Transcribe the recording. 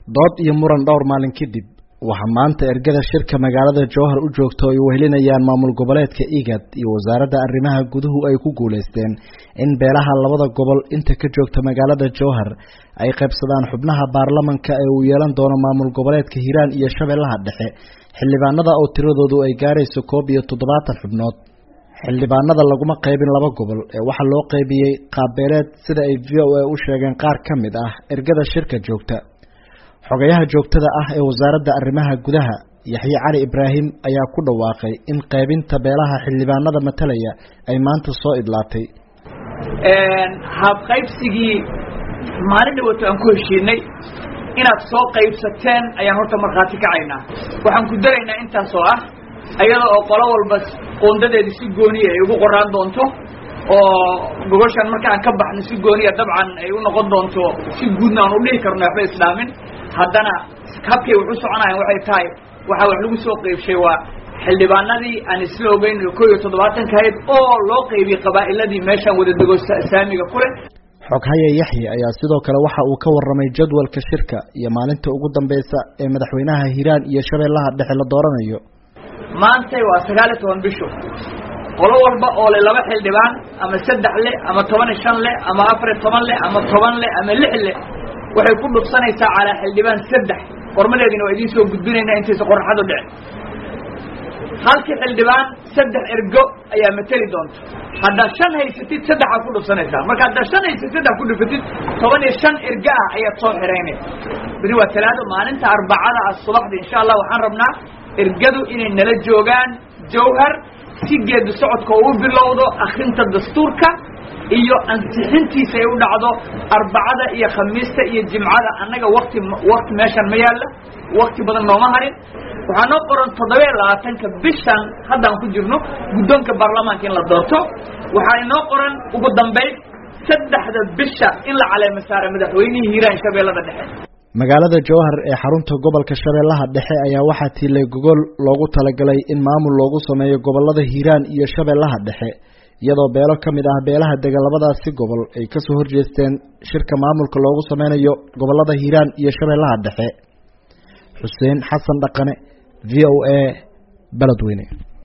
dood iyo muran dhowr maalin kadib waxaa maanta ergada shirka magaalada Jowhar u joogto ay wehelinayaan maamul goboleedka IGAD iyo wasaaradda arrimaha guduhu ay ku guuleysteen in beelaha labada gobol inta ka joogta magaalada Jowhar ay qaybsadaan xubnaha baarlamaanka ee uu yeelan doono maamul goboleedka Hiiraan iyo Shabeellaha Dhexe xildhibaanada oo tiradoodu ay gaarayso 71 xubnood. xildhibaanada laguma qaybin laba gobol ee waxa loo qaybiyay qaabeeleed sida ay VOA u sheegeen qaar ka mid ah ergada shirka joogta. xogayaha joogtada ah ee wasaaradda arrimaha gudaha Yaxye Cali Ibraahim ayaa ku dhawaaqay in qaybinta beelaha xildhibaanada matalaya ay maanta soo idlaatay. hab qaybsigii maalin dhawato aan ku heshiinay inaad soo qaybsateen ayaan horta markhaati kacaynaa. waxaan ku daraynaa intaas oo ah ayada oo qolo walba qoondadeeda si gooni ay ugu qoraan doonto oo gogoshan marka aan ka baxno si gooniya dabcan ay u noqon doonto si guudna aan u dhihi karno waxba islaamin haddana habkay wuxuu soconayaan waxay tahay waxa wax lagu soo qaybshay waa xildhibaanadii aan isla ogeyn 71 kayd oo loo qaybiyay qabaa'iladii meeshan wada dego saamiga kule. xoghaye Yaxye ayaa sidoo kale waxa uu ka warramay jadwalka shirka iyo maalinta ugu dambaysa ee madaxweynaha Hiiraan iyo Shabeellaha Dhexe la dooranayo. maanta waa 19 bisho qolo walba oo leh laba xildhibaan ama 3 leh ama 15 leh ama 14 leh ama 10 leh ama 6 leh waxay ku dhufsanaysaa cala xildhibaan 3 qormadeedina waa idin soo gudbinaynaa intiisa qorxadu dhicin. halkii xildhibaan 3 ergo ayaa matali doonta. haddaad 5 haysatid 3 aad ku dhufsanaysaa. marka haddaad 5 haysatid 3 ku dhufatid 15 ergo ah ayaad soo xiraynay. bari waa talaado maalinta arbacada subaxdii insha Allah waxaan rabnaa ergadu inay nala joogaan Jowhar si geed socodka uu bilowdo akhrinta dastuurka iyo ansixintiisa ay u dhacdo arbacada iyo khamiista iyo jimcada. annaga waqti meeshan ma yaala waqti badan nooma harin. waxaan noo qoran 27ka bishan haddaan ku jirno guddoonka baarlamaanka in la doorto. waxaa inoo qoran ugu dambayn 3 bisha in la caleemo saaro madaxweynihii Hiiraan Shabeellaha Dhexe. magaalada Jowhar ee xarunta gobolka Shabeellaha Dhexe ayaa waxaa tiilay gogol loogu talagalay in maamul loogu sameeyo gobolada Hiiraan iyo Shabeellaha Dhexe iyadoo beelo ka mid ah beelaha degan labadaasi gobol ay ka soo horjeesteen shirka maamulka loogu sameynayo gobolada Hiiraan iyo Shabeellaha Dhexe. Xuseen Xasan Dhaqane VOA Beledweyne.